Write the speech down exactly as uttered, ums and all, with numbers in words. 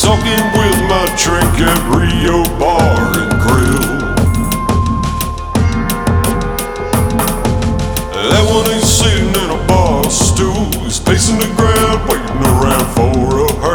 sulking with my drink at Rio Bar and Grill. That one